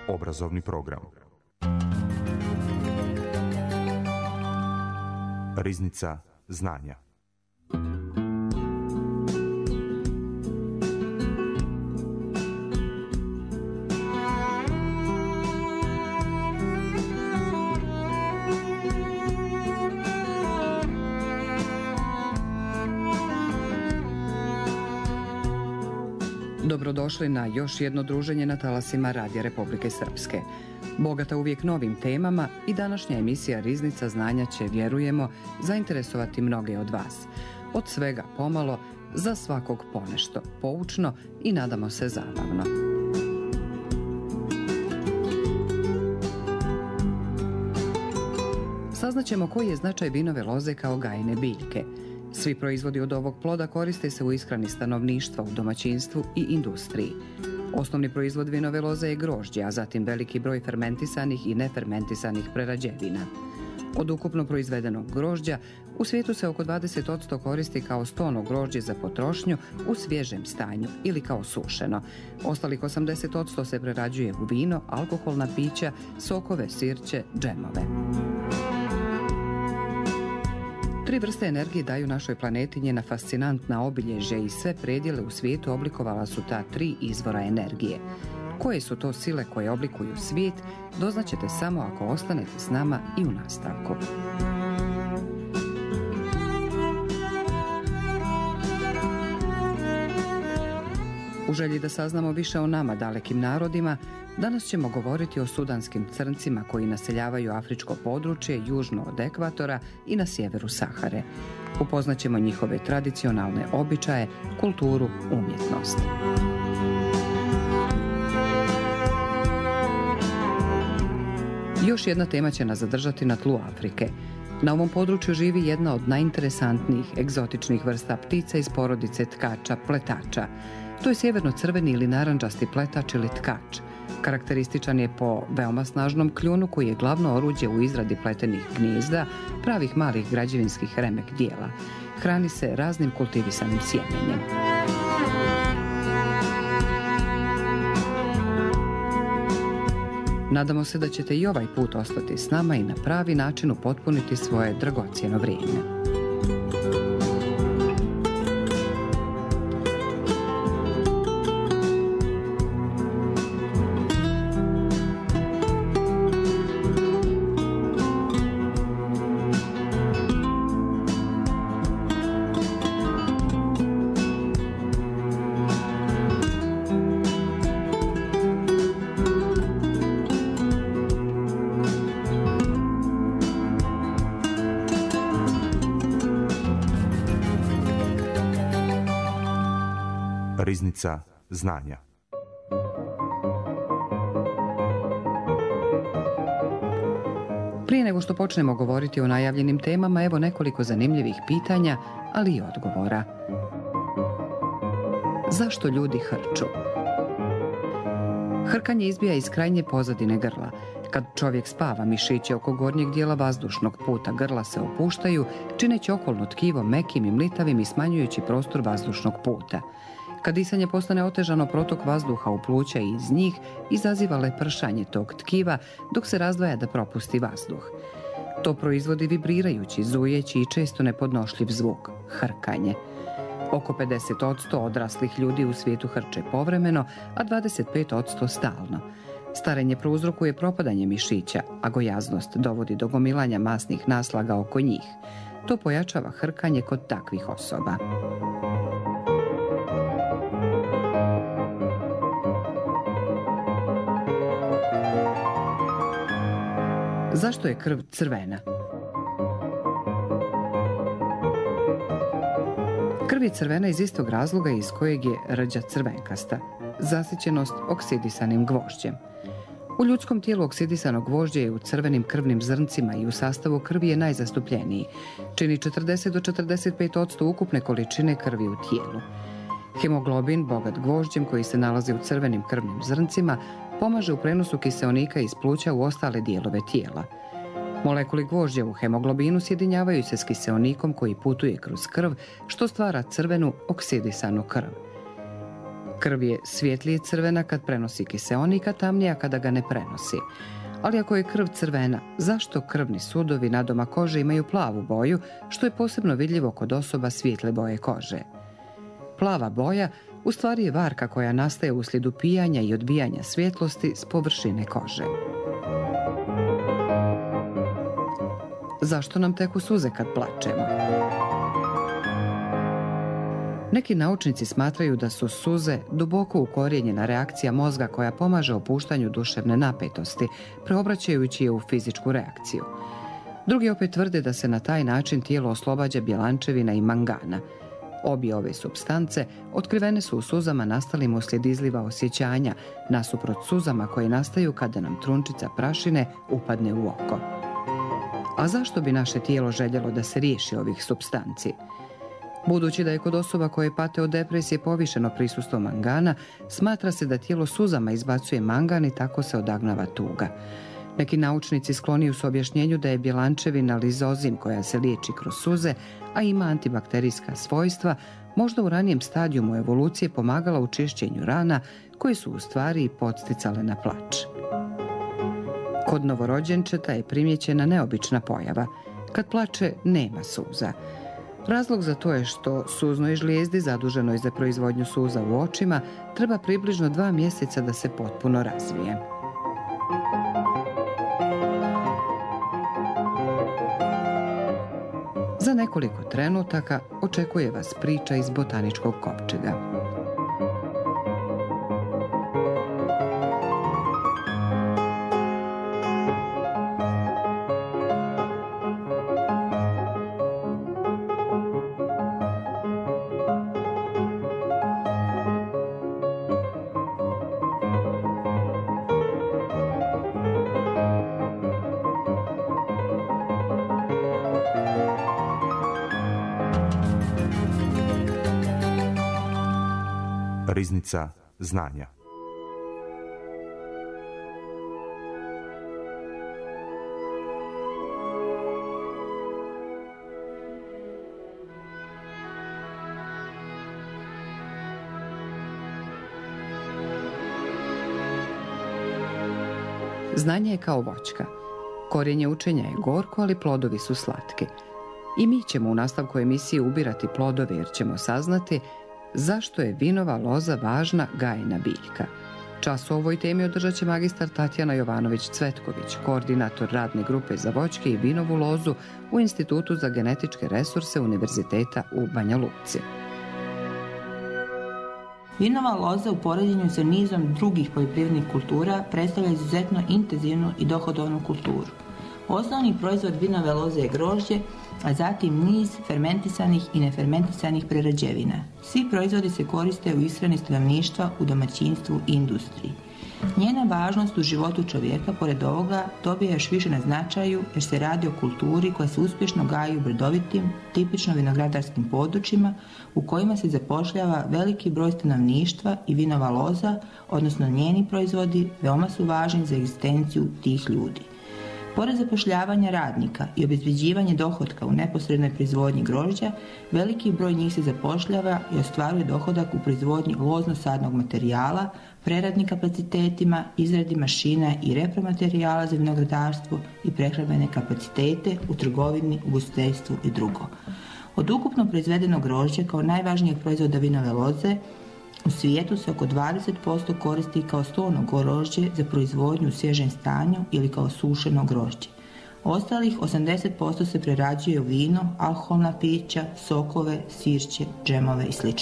Obrazovni program. Riznica znanja. Dobrodošli na još jedno druženje na talasima Radija Republike Srpske. Bogata uvijek novim temama i današnja emisija Riznica znanja će, vjerujemo, zainteresovati mnoge od vas. Od svega pomalo, za svakog ponešto, poučno i nadamo se zabavno. Saznaćemo koji je značaj vinove loze kao gajene biljke. Svi proizvodi od ovog ploda koriste se u ishrani stanovništva, u domaćinstvu i industriji. Osnovni proizvod vinove loze je grožđe, a zatim veliki broj fermentisanih i nefermentisanih prerađevina. Od ukupno proizvedenog grožđa u svijetu se oko 20% koristi kao stolno grožđe za potrošnju u svježem stanju ili kao sušeno. Ostalih 80% se prerađuje u vino, alkoholna pića, sokove, sirće, džemove. 3 vrste energije daju našoj planeti njena fascinantna obilježja i sve predjele u svijetu oblikovala su ta 3 izvora energije. Koje su to sile koje oblikuju svijet, doznaćete samo ako ostanete s nama i u nastavku. U želji da saznamo više o nama, dalekim narodima, danas ćemo govoriti o sudanskim crncima koji naseljavaju afričko područje južno od ekvatora i na sjeveru Sahare. Upoznaćemo njihove tradicionalne običaje, kulturu, umjetnost. Još jedna tema će nas zadržati na tlu Afrike. Na ovom području živi jedna od najinteresantnijih egzotičnih vrsta ptica iz porodice tkača, pletača. To je sjeverno-crveni ili narandžasti pletač ili tkač. Karakterističan je po veoma snažnom kljunu koji je glavno oruđe u izradi pletenih gnijezda, pravih malih građevinskih remek dijela. Hrani se raznim kultivisanim sjemenjem. Nadamo se da ćete i ovaj put ostati s nama i na pravi način upotpuniti svoje dragocjeno vrijeme. Riznica znanja. Prije nego što počnemo govoriti o najavljenim temama, evo nekoliko zanimljivih pitanja, ali i odgovora. Zašto ljudi hrču? Hrkanje izbija iz krajnje pozadine grla. Kad čovjek spava, mišići oko gornjeg dijela vazdušnog puta grla se opuštaju, čineći okolno tkivo mekim i mlitavim i smanjujući prostor vazdušnog puta. Kad disanje postane otežano, protok vazduha u pluća i iz njih izaziva lepršanje tog tkiva dok se razdvaja da propusti vazduh. To proizvodi vibrirajući, zujeći i često nepodnošljiv zvuk, hrkanje. Oko 50% odraslih ljudi u svijetu hrče povremeno, a 25% stalno. Starenje prouzrokuje propadanje mišića, a gojaznost dovodi do gomilanja masnih naslaga oko njih. To pojačava hrkanje kod takvih osoba. Zašto je krv crvena? Krv je crvena iz istog razloga iz kojeg je rđa crvenkasta, zasićenost oksidisanim gvožđem. U ljudskom tijelu oksidisano gvožđe je u crvenim krvnim zrncima i u sastavu krvi je najzastupljeniji. Čini 40 do 45% ukupne količine krvi u tijelu. Hemoglobin, bogat gvožđem koji se nalazi u crvenim krvnim zrncima, pomaže u prenosu kiseonika iz pluća u ostale dijelove tijela. Molekuli gvožđa u hemoglobinu sjedinjavaju se s kiseonikom koji putuje kroz krv, što stvara crvenu oksidisanu krv. Krv je svjetlije crvena kad prenosi kiseonik, a tamnija kada ga ne prenosi. Ali ako je krv crvena, zašto krvni sudovi nadoma kože imaju plavu boju, što je posebno vidljivo kod osoba svijetle boje kože? Plava boja u stvari je varka koja nastaje uslijed upijanja i odbijanja svjetlosti s površine kože. Zašto nam teku suze kad plačemo? Neki naučnici smatraju da su suze duboko ukorijenjena reakcija mozga koja pomaže opuštanju duševne napetosti, preobraćajući je u fizičku reakciju. Drugi opet tvrde da se na taj način tijelo oslobađa bjelančevina i mangana. Obje ove supstance otkrivene su u suzama nastalim uslijed izliva osjećanja, nasuprot suzama koje nastaju kada nam trunčica prašine upadne u oko. A zašto bi naše tijelo željelo da se riješi ovih supstanci? Budući da je kod osoba koje pate od depresije povišeno prisustvo mangana, smatra se da tijelo suzama izbacuje mangan i tako se odagnava tuga. Neki naučnici skloniju su objašnjenju da je bjelančevina lizozim koja se liječi kroz suze, a ima antibakterijska svojstva, možda u ranijem stadijumu evolucije pomagala u čišćenju rana koje su u stvari i podsticale na plač. Kod novorođenčeta je primijećena neobična pojava. Kad plače, nema suza. Razlog za to je što suznoj žlijezdi, zaduženoj za proizvodnju suza u očima, treba približno 2 mjeseca da se potpuno razvije. Za nekoliko trenutaka očekuje vas priča iz Botaničkog kovčega. Riznica znanja. Znanje je kao voćka. Korijenje učenja je gorko, ali plodovi su slatki. I mi ćemo u nastavku emisije ubirati plodove jer ćemo saznati zašto je vinova loza važna gajena biljka. Čas o ovoj temi održat će magistar Tatjana Jovanović-Cvetković, koordinator radne grupe za voćke i vinovu lozu u Institutu za genetičke resurse Univerziteta u Banja Luci. Vinova loza u poređenju sa nizom drugih poljoprivrednih kultura predstavlja izuzetno intenzivnu i dohodovnu kulturu. Osnovni proizvod vinove loze je grožđe, a zatim niz fermentisanih i nefermentisanih prerađevina. Svi proizvodi se koriste u ishrani stanovništva, u domaćinstvu i industriji. Njena važnost u životu čovjeka, pored ovoga, dobija još više na značaju jer se radi o kulturi koja se uspješno gaji u brdovitim, tipično vinogradarskim područjima u kojima se zapošljava veliki broj stanovništva i vinova loza, odnosno njeni proizvodi, veoma su važni za egzistenciju tih ljudi. Pored zapošljavanja radnika i obezbeđivanja dohotka u neposrednoj proizvodnji grožđa, veliki broj njih se zapošljava i ostvaruje dohodak u proizvodnji lozno-sadnog materijala, preradnim kapacitetima, izradi mašina i repromaterijala za vinogradarstvo i prehrambene kapacitete u trgovini, ugostiteljstvu i drugo. Od ukupno proizvedenog grožđa kao najvažnijeg proizvoda vinove loze, u svijetu se oko 20% koristi kao stolno grožđe za proizvodnju u svježem stanju ili kao sušeno grožđe. Ostalih 80% se prerađuje u vino, alkoholna pića, sokove, sirće, džemove i sl.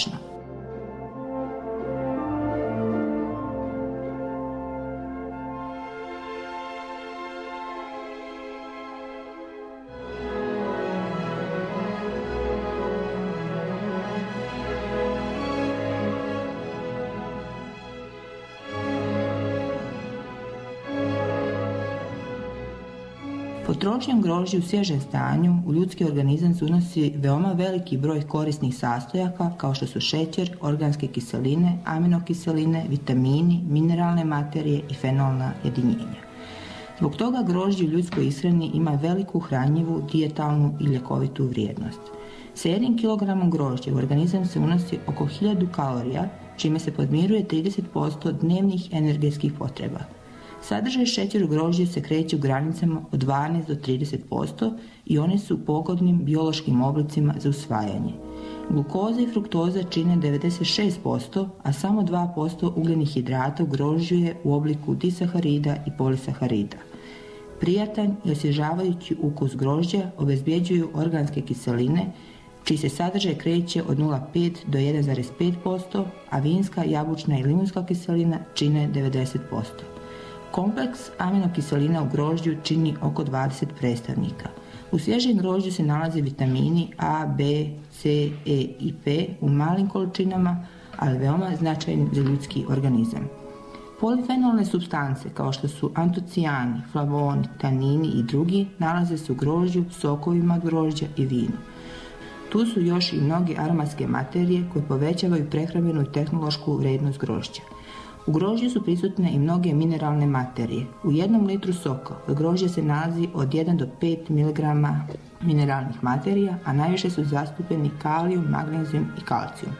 Potrošnjom grožđa u svježem stanju u ljudski organizam se unosi veoma veliki broj korisnih sastojaka kao što su šećer, organske kiseline, aminokiseline, vitamini, mineralne materije i fenolna jedinjenja. Zbog toga grožđe u ljudskoj ishrani ima veliku hranjivu, dijetalnu i ljekovitu vrijednost. Sa 1 kilogramom grožđa u organizam se unosi oko 1000 kalorija, čime se podmiruje 30% dnevnih energetskih potreba. Sadržaj šećera u grožđu se kreće u granicama od 12 do 30% i one su u pogodnim biološkim oblicima za usvajanje. Glukoza i fruktoza čine 96%, a samo 2% ugljenih hidrata u grožđu je u obliku disaharida i polisaharida. Prijatan i osvježavajući ukus grožđa obezbjeđuju organske kiseline, čiji se sadržaj kreće od 0,5 do 1,5%, a vinska, jabučna i limunska kiselina čine 90%. Kompleks aminokiselina u grožđu čini oko 20 predstavnika. U svježem grožđu se nalaze vitamini A, B, C, E i P u malim količinama, ali veoma značajni za ljudski organizam. Polifenolne supstance kao što su antocijani, flavoni, tanini i drugi nalaze se u grožđu, sokovima od grožđa i vinu. Tu su još i mnoge aromatske materije koje povećavaju prehrambenu i tehnološku vrijednost grožđa. U grožđu su prisutne i mnoge mineralne materije. U 1 litru soka od grožđa se nalazi od 1 do 5 mg mineralnih materija, a najviše su zastupljeni kalijum, magnezijum i kalcijum.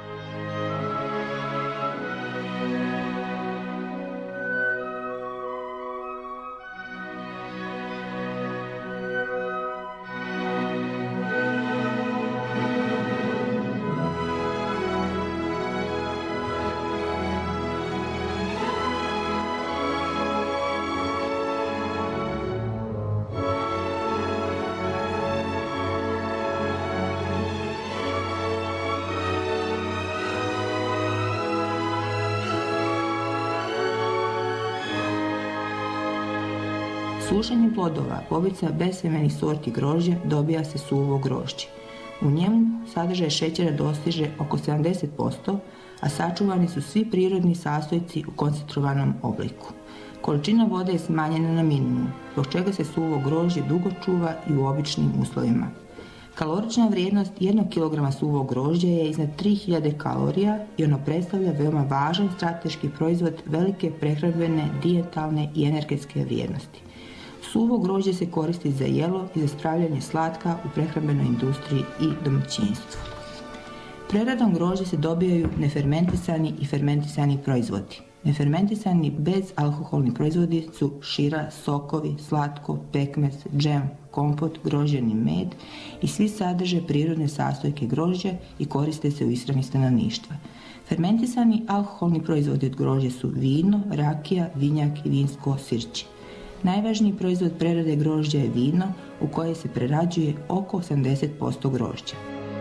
Sušenjem plodova bobica bezsemenih sorti grožđa dobija se suvo grožđe. U njemu sadržaj šećera dostiže oko 70%, a sačuvani su svi prirodni sastojci u koncentrovanom obliku. Količina vode je smanjena na minimum, zbog čega se suvo grožđe dugo čuva i u običnim uslovima. Kalorična vrijednost 1 kg suvog grožđa je iznad 3000 kalorija i ono predstavlja veoma važan strateški proizvod velike prehrambene, dijetalne i energetske vrijednosti. Suvo grožđe se koristi za jelo i za spravljanje slatka u prehrambenoj industriji i domaćinstvu. Preradom grožđa se dobijaju nefermentisani i fermentisani proizvodi. Nefermentisani bezalkoholni proizvodi su šira, sokovi, slatko, pekmez, džem, kompot, grožđeni med i svi sadrže prirodne sastojke grožđa i koriste se u ishrani stanovništva. Fermentisani alkoholni proizvodi od grožđa su vino, rakija, vinjak i vinsko sirće. Najvažniji proizvod prerade grožđa je vino u koje se prerađuje oko 80% grožđa.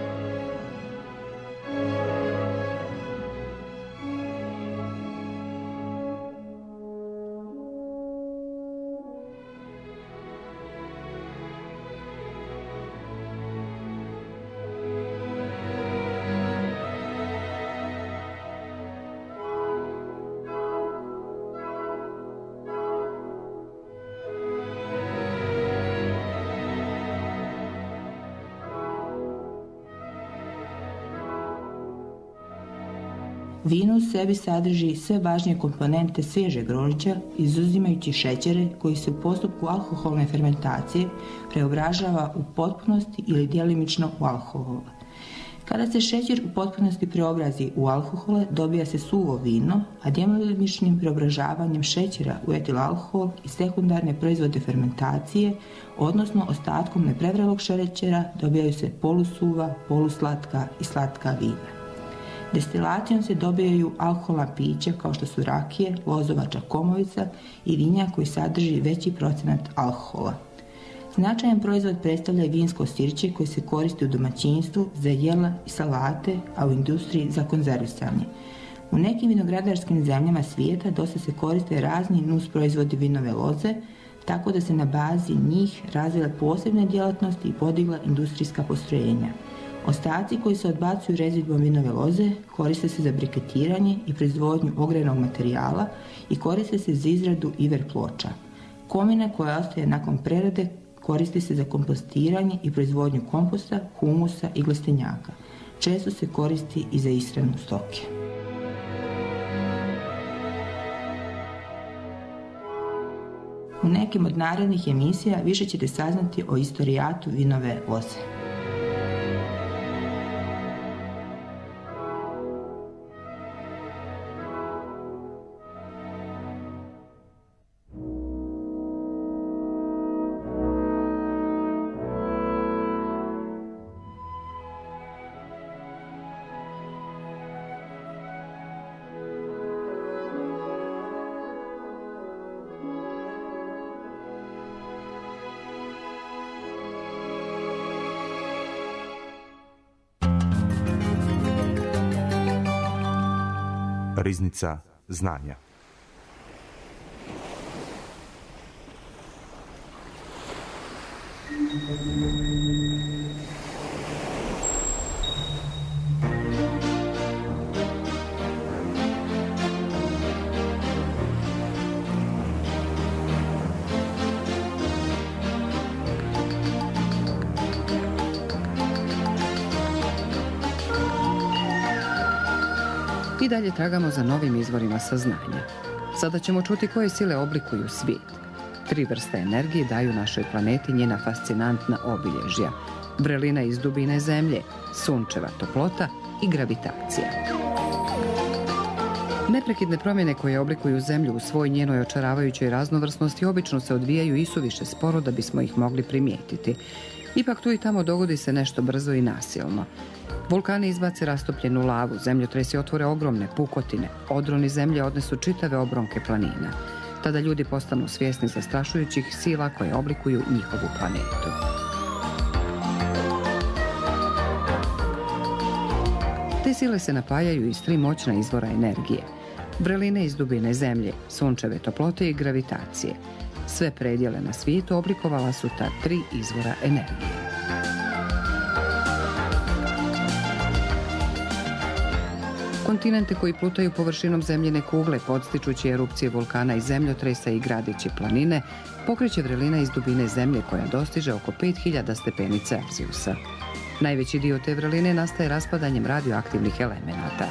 Vino u sebi sadrži sve važnije komponente svježeg grožđa, izuzimajući šećere koji se u postupku alkoholne fermentacije preobražava u potpunosti ili djelimično u alkohol. Kada se šećer u potpunosti preobrazi u alkohole, dobija se suvo vino, a djelimičnim preobražavanjem šećera u etil alkohol i sekundarne proizvode fermentacije, odnosno ostatkom neprevrelog šećera, dobijaju se polusuva, poluslatka i slatka vina. Destilacijom se dobijaju alkoholna pića kao što su rakije, lozovača komovica i vinja koji sadrži veći procenat alkohola. Značajan proizvod predstavlja i vinsko sirće koje se koristi u domaćinstvu za jela i salate, a u industriji za konzervisanje. U nekim vinogradarskim zemljama svijeta dosta se koriste razni nus proizvodi vinove loze, tako da se na bazi njih razvile posebne djelatnosti i podigla industrijska postrojenja. Ostaci koji se odbacuju rezidbom vinove loze koriste se za briketiranje i proizvodnju ogrjevnog materijala i koriste se za izradu iver ploča. Komina koja ostaje nakon prerade koristi se za kompostiranje i proizvodnju komposta, humusa i glestenjaka. Često se koristi i za ishranu stoke. U nekim od narednih emisija više ćete saznati o istorijatu vinove loze. Riznica znanja. I dalje tragamo za novim izvorima saznanja. Sada ćemo čuti koje sile oblikuju svijet. 3 vrste energije daju našoj planeti njena fascinantna obilježja. Vrelina iz dubine zemlje, sunčeva toplota i gravitacija. Neprekidne promjene koje oblikuju zemlju u svoj njenoj očaravajućoj raznovrsnosti obično se odvijaju isuviše sporo da bismo ih mogli primijetiti. Ipak tu i tamo dogodi se nešto brzo i nasilno. Vulkani izbace rastopljenu lavu, zemljotresi otvore ogromne pukotine, odroni zemlje odnesu čitave obronke planina. Tada ljudi postanu svjesni zastrašujućih sila koje oblikuju njihovu planetu. Te sile se napajaju iz 3 moćna izvora energije. Vreline iz dubine zemlje, sunčeve toplote i gravitacije. Sve predjele na svijetu oblikovala su ta 3 izvora energije. Kontinente koji plutaju površinom zemljine kugle, podstičući erupcije vulkana i zemljotresa i gradići planine, pokreće vrelina iz dubine zemlje koja dostiže oko 5000 stepeni Celzijusa. Najveći dio te vreline nastaje raspadanjem radioaktivnih elemenata.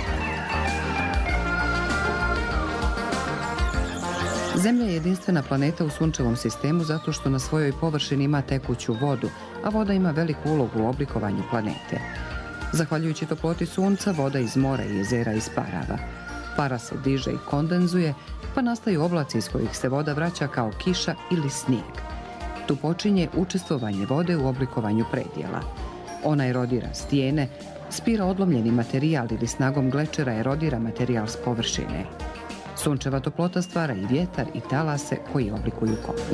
Zemlja je jedinstvena planeta u sunčevom sistemu zato što na svojoj površini ima tekuću vodu, a voda ima veliku ulogu u oblikovanju planete. Zahvaljujući toploti sunca, voda iz mora i jezera isparava. Para se diže i kondenzuje, pa nastaju oblaci iz kojih se voda vraća kao kiša ili snijeg. Tu počinje učestvovanje vode u oblikovanju predjela. Ona erodira stijene, spira odlomljeni materijal ili snagom glečera erodira materijal s površine. Sunčeva toplota stvara i vjetar i talase koji oblikuju kopno.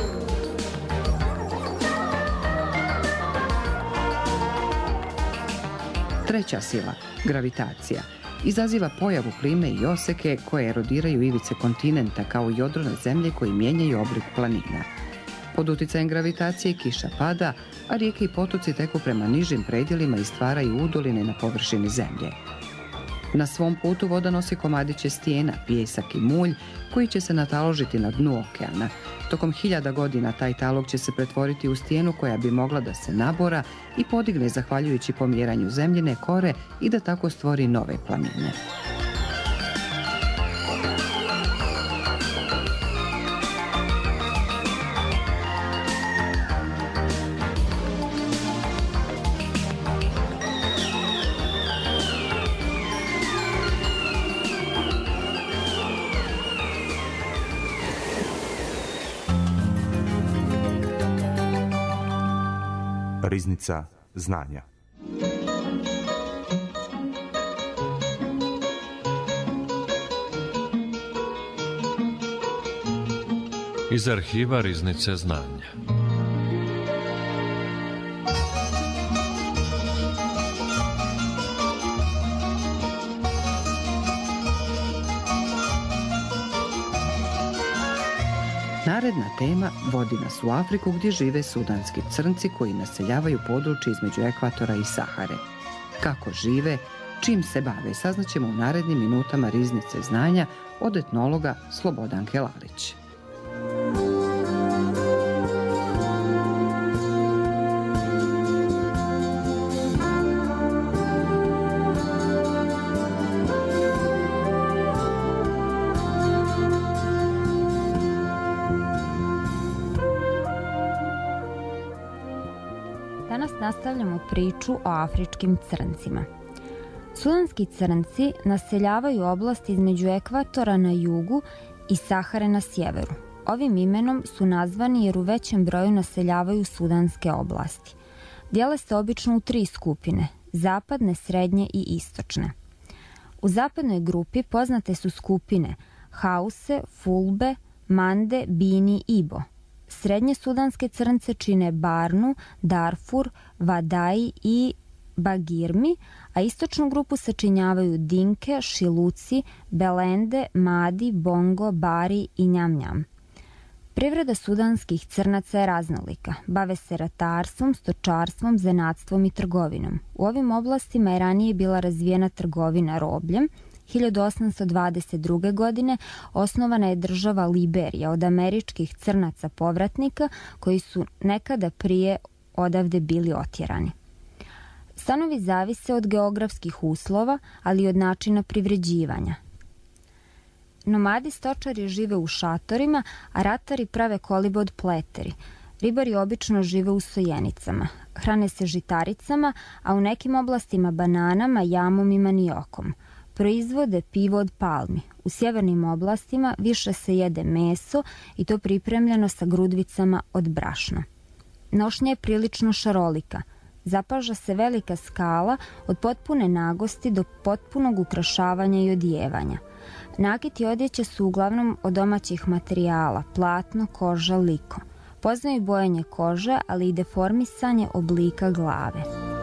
Treća sila, gravitacija, izaziva pojavu plime i oseke koje erodiraju ivice kontinenta kao i odrone zemlje koji mijenjaju oblik planina. Pod utjecajem gravitacije kiša pada, a rijeke i potoci teku prema nižim predjelima i stvaraju udoline na površini zemlje. Na svom putu voda nosi komadiće stijena, pijesak i mulj koji će se nataložiti na dnu okeana. Tokom 1000 godina taj talog će se pretvoriti u stijenu koja bi mogla da se nabora i podigne zahvaljujući pomjeranju zemljine kore i da tako stvori nove planine. Riznica znanja. Iz arhiva Riznice znanja. Naredna tema vodi nas u Afriku gdje žive sudanski crnci koji naseljavaju područje između ekvatora i Sahare. Kako žive, čim se bave, saznaćemo u narednim minutama Riznice znanja od etnologa Slobodanke Lalić. Danas nastavljamo priču o afričkim crncima. Sudanski crnci naseljavaju oblasti između ekvatora na jugu i Sahare na sjeveru. Ovim imenom su nazvani jer u većem broju naseljavaju sudanske oblasti. Dijele se obično u 3 skupine, zapadne, srednje i istočne. U zapadnoj grupi poznate su skupine Hause, Fulbe, Mande, Bini i Ibo. Srednje sudanske crnce čine Barnu, Darfur, Vadai i Bagirmi, a istočnu grupu sačinjavaju Dinke, Šiluci, Belende, Madi, Bongo, Bari i Njam-Njam. Privreda sudanskih crnaca je raznolika. Bave se ratarstvom, stočarstvom, zanatstvom i trgovinom. U ovim oblastima je ranije bila razvijena trgovina robljem. 1822. godine osnovana je država Liberija od američkih crnaca povratnika koji su nekada prije odavde bili otjerani. Stanovi zavise od geografskih uslova, ali i od načina privređivanja. Nomadi stočari žive u šatorima, a ratari prave kolibe od pleteri. Ribari obično žive u sojenicama. Hrane se žitaricama, a u nekim oblastima bananama, jamom i maniokom. Proizvode pivo od palmi. U sjevernim oblastima više se jede meso i to pripremljeno sa grudvicama od brašna. Nošnja je prilično šarolika. Zapaža se velika skala od potpune nagosti do potpunog ukrašavanja i odijevanja. Nakit i odjeće su uglavnom od domaćih materijala, platno, koža, liko. Poznaju bojenje kože, ali i deformisanje oblika glave.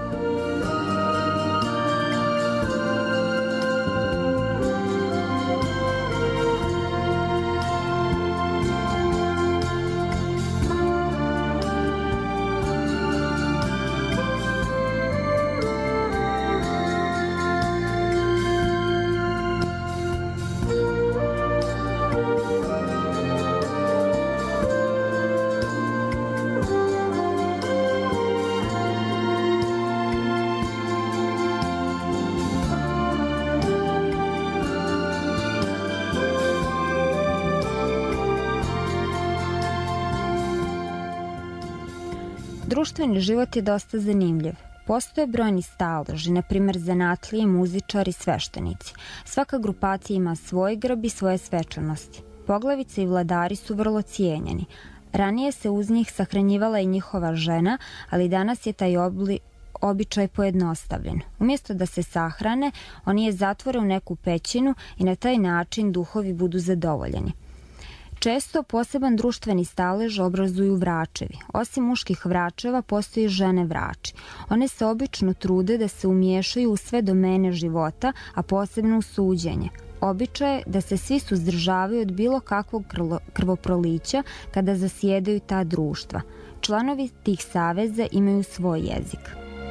Društveni život je dosta zanimljiv. Postoje brojni staleži, na primjer zanatlije, muzičari, sveštenici. Svaka grupacija ima svoj grb i svoje svečanosti. Poglavice i vladari su vrlo cijenjeni. Ranije se uz njih sahranjivala i njihova žena, ali danas je taj običaj pojednostavljen. Umjesto da se sahrane, oni je zatvore u neku pećinu i na taj način duhovi budu zadovoljeni. Često poseban društveni stalež obrazuju vračevi. Osim muških vračeva, postoji žene vrači. One se obično trude da se umiješaju u sve domene života, a posebno u suđenje. Običaj je da se svi suzdržavaju od bilo kakvog krvoprolića kada zasjedaju ta društva. Članovi tih saveza imaju svoj jezik.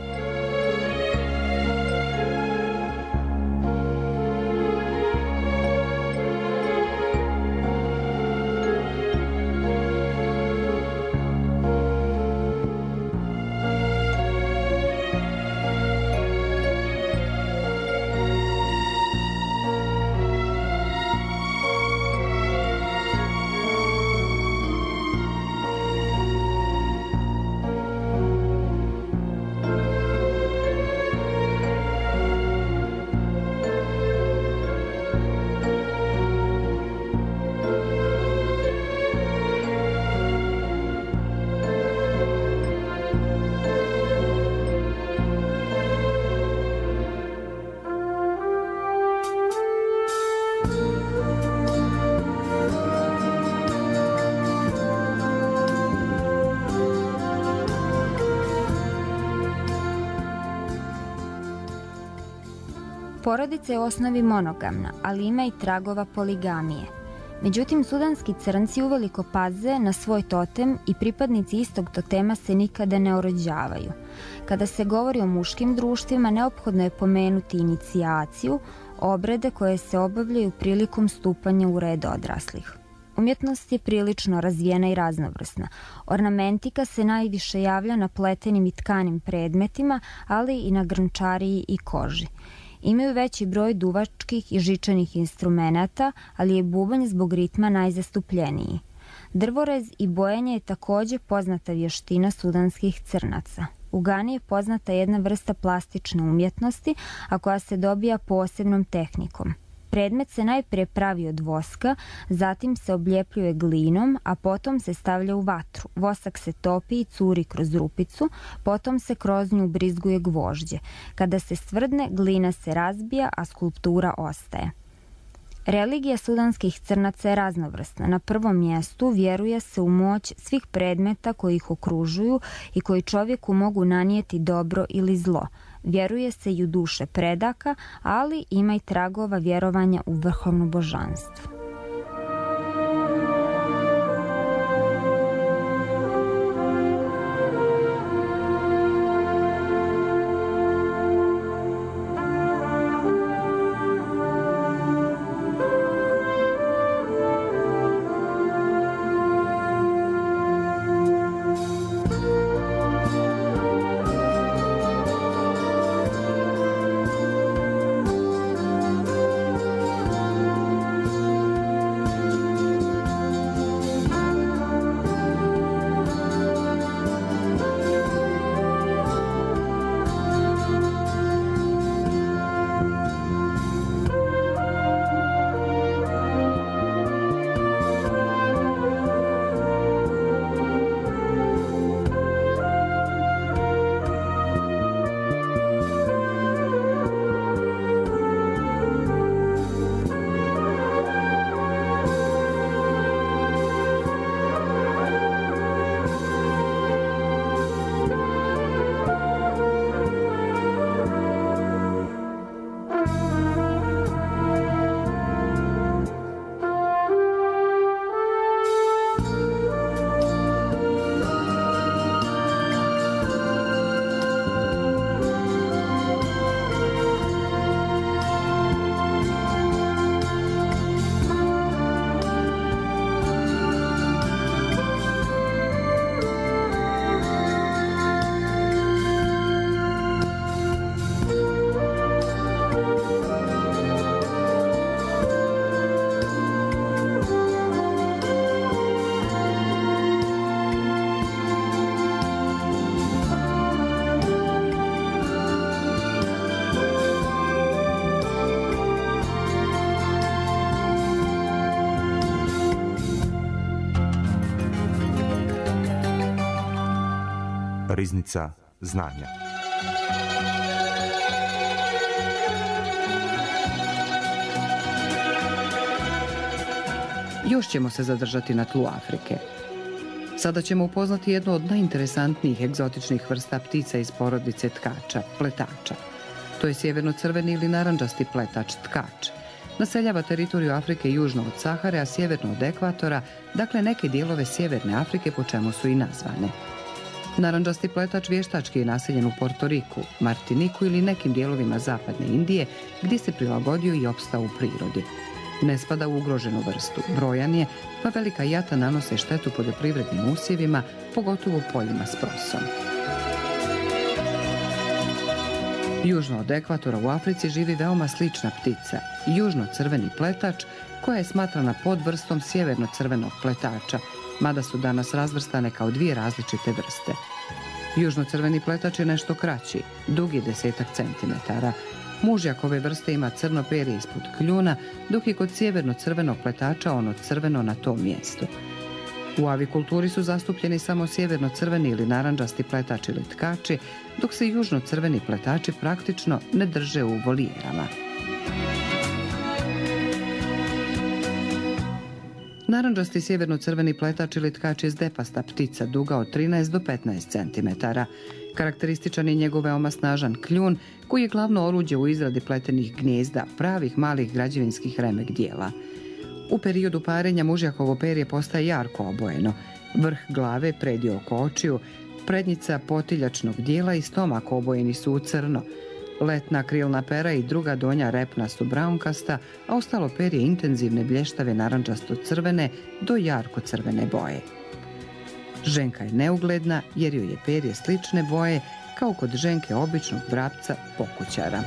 Porodica je u osnovi monogamna, ali ima i tragova poligamije. Međutim, sudanski crnci uveliko paze na svoj totem i pripadnici istog totema se nikada ne orođavaju. Kada se govori o muškim društvima, neophodno je pomenuti inicijaciju, obrede koje se obavljaju prilikom stupanja u red odraslih. Umjetnost je prilično razvijena i raznovrsna. Ornamentika se najviše javlja na pletenim i tkanim predmetima, ali i na grnčariji i koži. Imaju veći broj duvačkih i žičanih instrumenata, ali je bubanj zbog ritma najzastupljeniji. Drvorez i bojenje je također poznata vještina sudanskih crnaca. U Gani je poznata jedna vrsta plastične umjetnosti, a koja se dobija posebnom tehnikom. Predmet se najprije pravi od voska, zatim se obljepljuje glinom, a potom se stavlja u vatru. Vosak se topi i curi kroz rupicu, potom se kroz nju brizguje gvožđe. Kada se stvrdne, glina se razbija, a skulptura ostaje. Religija sudanskih crnaca je raznovrsna. Na prvom mjestu vjeruje se u moć svih predmeta koji ih okružuju i koji čovjeku mogu nanijeti dobro ili zlo. Vjeruje se i u duše predaka, ali ima i tragova vjerovanja u vrhovno božanstvo. Riznica znanja. Još ćemo se zadržati na tlu Afrike. Sada ćemo upoznati jednu od najinteresantnijih egzotičnih vrsta ptica iz porodice tkača, pletača. To je sjeverno-crveni ili narandžasti pletač tkač. Naseljava teritoriju Afrike južno od Sahare, a sjeverno od ekvatora, dakle neke dijelove sjeverne Afrike, po čemu su i nazvane. Narandžasti pletač vještački je naseljen u Portoriku, Martiniku ili nekim dijelovima zapadne Indije, gdje se prilagodio i opstao u prirodi. Ne spada u ugroženu vrstu, brojan je, pa velika jata nanose štetu poljoprivrednim usjevima, pogotovo poljima s prosom. Južno od ekvatora u Africi živi veoma slična ptica, južno-crveni pletač, koja je smatrana podvrstom sjeverno-crvenog pletača, mada su danas razvrstane kao dvije različite vrste. Južno-crveni pletač je nešto kraći, dug je 10 centimetara. Mužjak ove vrste ima crno perje ispod kljuna, dok je kod sjeverno-crvenog pletača ono crveno na tom mjestu. U avikulturi su zastupljeni samo sjeverno-crveni ili narandžasti pletač ili tkači, dok se južno-crveni pletači praktično ne drže u volijerama. Narandžasti sjeverno-crveni pletač ili tkač je zdepasta ptica duga od 13 do 15 cm. Karakterističan je njegov veoma snažan kljun, koji je glavno oruđe u izradi pletenih gnijezda, pravih malih građevinskih remek dijela. U periodu parenja mužjakovo perje postaje jarko obojeno. Vrh glave, predio oko očiju, prednjica potiljačnog dijela i stomak obojeni su u crno. Letna krilna pera i druga donja repna su braunkasta, a ostalo perje intenzivne blještave narandžasto-crvene do jarko-crvene boje. Ženka je neugledna jer joj je perje slične boje kao kod ženke običnog vrapca pokućara.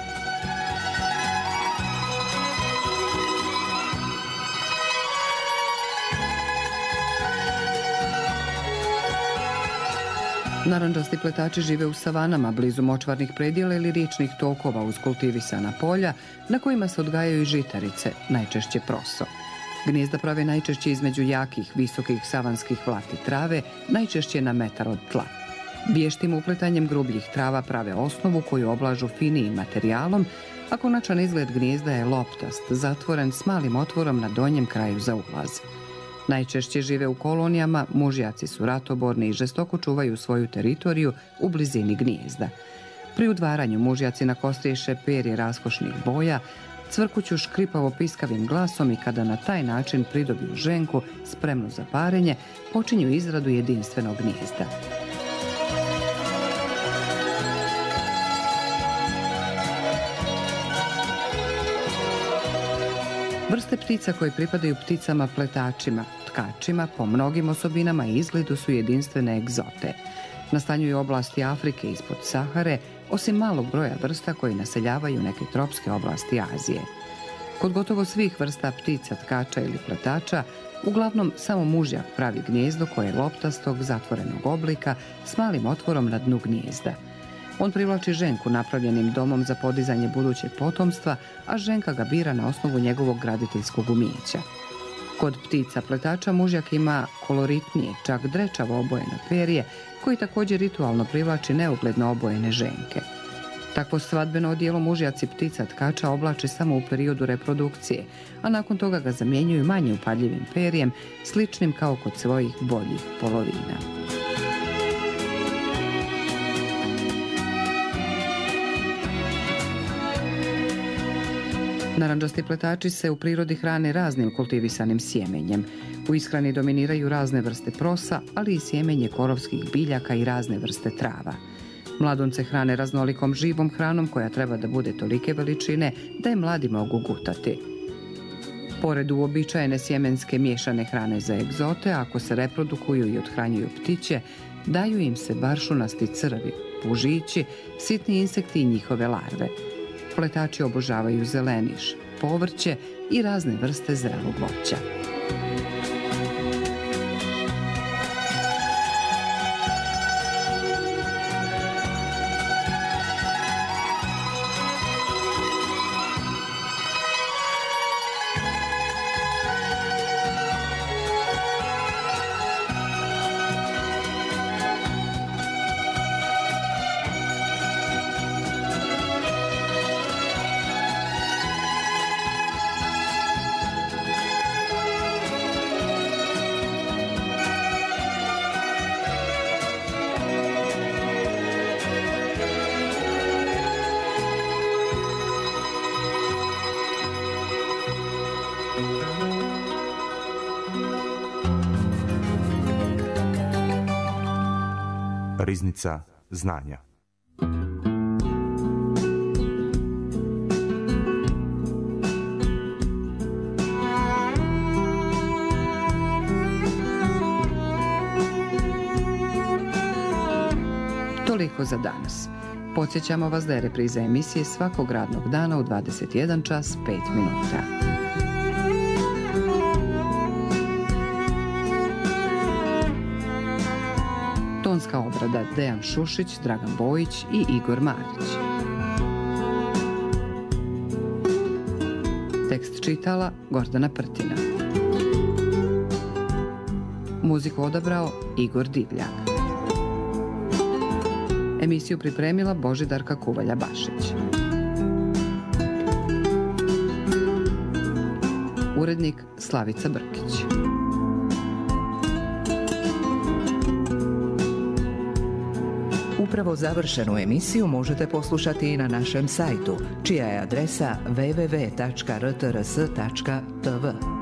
Narandžasti pletači žive u savanama blizu močvarnih predjela ili riječnih tokova uz kultivisana polja na kojima se odgajaju i žitarice, najčešće proso. Gnijezda prave najčešće između jakih, visokih savanskih vlati trave, najčešće na metar od tla. Vještim upletanjem grubljih trava prave osnovu koju oblažu finijim materijalom, a konačan izgled gnijezda je loptast, zatvoren s malim otvorom na donjem kraju za ulaz. Najčešće žive u kolonijama, mužjaci su ratoborni i žestoko čuvaju svoju teritoriju u blizini gnijezda. Pri udvaranju mužjaci nakostriješe perje raskošnih boja, cvrkuću škripavo piskavim glasom i kada na taj način pridobiju ženku spremnu za parenje, počinju izradu jedinstvenog gnijezda. Vrste ptica koje pripadaju pticama pletačima, tkačima, po mnogim osobinama i izgledu su jedinstvene egzote. Nastanjuju oblasti Afrike ispod Sahare, osim malog broja vrsta koji naseljavaju neke tropske oblasti Azije. Kod gotovo svih vrsta ptica, tkača ili pletača, uglavnom samo mužjak pravi gnijezdo koje je loptastog, zatvorenog oblika s malim otvorom na dnu gnijezda. On privlači ženku napravljenim domom za podizanje budućeg potomstva, a ženka ga bira na osnovu njegovog graditeljskog umijeća. Kod ptica pletača mužjak ima koloritnije, čak drečavo obojeno perje, koji također ritualno privlači neugledno obojene ženke. Takvo svadbeno odijelo mužjaci ptica tkača oblače samo u periodu reprodukcije, a nakon toga ga zamjenjuju manje upadljivim perjem, sličnim kao kod svojih boljih polovina. Narandžasti pletači se u prirodi hrane raznim kultivisanim sjemenjem. U ishrani dominiraju razne vrste prosa, ali i sjemenje korovskih biljaka i razne vrste trava. Mladunce hrane raznolikom živom hranom koja treba da bude tolike veličine da je mladi mogu gutati. Pored uobičajene sjemenske miješane hrane za egzote, ako se reprodukuju i othranjuju ptiće, daju im se baršunasti crvi, pužići, sitni insekti i njihove larve. Pletači obožavaju zeleniš, povrće i razne vrste zrelog voća. Riznica znanja. Toliko za danas. Podsjećamo vas da je repriza emisije svakog radnog dana u 21 čas 5 minuta. Tonska obrada Dejan Šušić, Dragan Bojić i Igor Marić. Tekst čitala Gordana Prtina. Muziku odabrao Igor Divljak. Emisiju pripremila Božidarka Kuvalja-Bašić. Urednik Slavica Brkić. Upravo završenu emisiju možete poslušati i na našem sajtu, čija je adresa www.rtrs.tv.